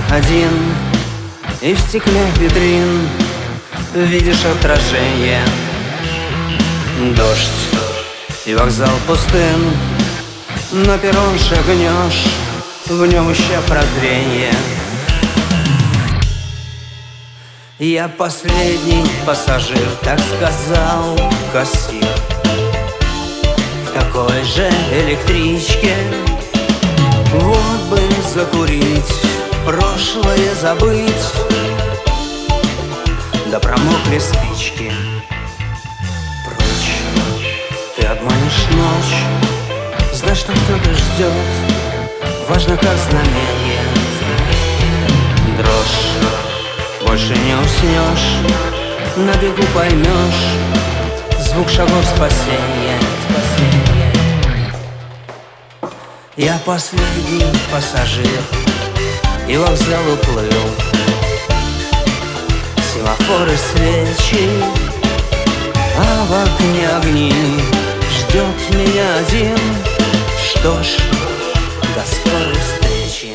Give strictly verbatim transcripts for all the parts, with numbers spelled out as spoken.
один, и в стекле витрин видишь отражение. Дождь и вокзал пустын, на перрон шагнешь, в нем еще прозрение. Я последний пассажир, так сказал кассир. В такой же электричке вот бы закурить, прошлое забыть. Да промокли спички. Прочь, ты обманешь ночь, знай, что кто-то ждет, важно как знамение. Дрожь, больше не уснешь, на бегу поймешь звук шагов спасения. Я последний пассажир, и вокзал уплыл. Семафоры, свечи, а в окне огни. Ждет меня один, что ж, до скорой встречи.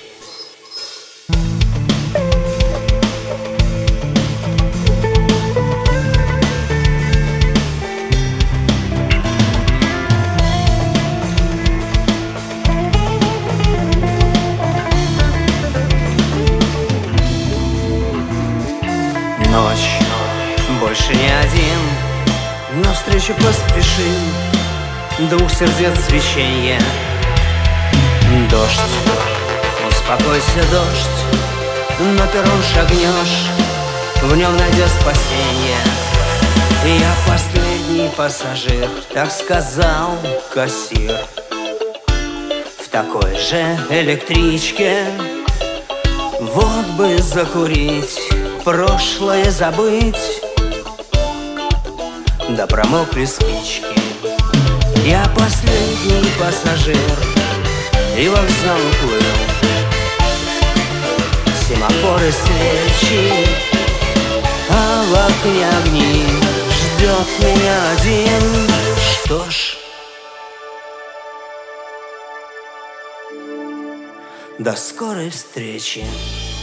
Ночь, больше не один, навстречу поспешим, двух сердец свечение. Дождь, успокойся, дождь, на перрон шагнешь, в нем найдешь спасение. И я последний пассажир, так сказал кассир. В такой же электричке вот бы закурить, прошлое забыть. Да промокли спички. Я последний пассажир, и вокзал уплыл. Семафоры, свечи, а в окне огни. Ждет меня один, что ж, до скорой встречи.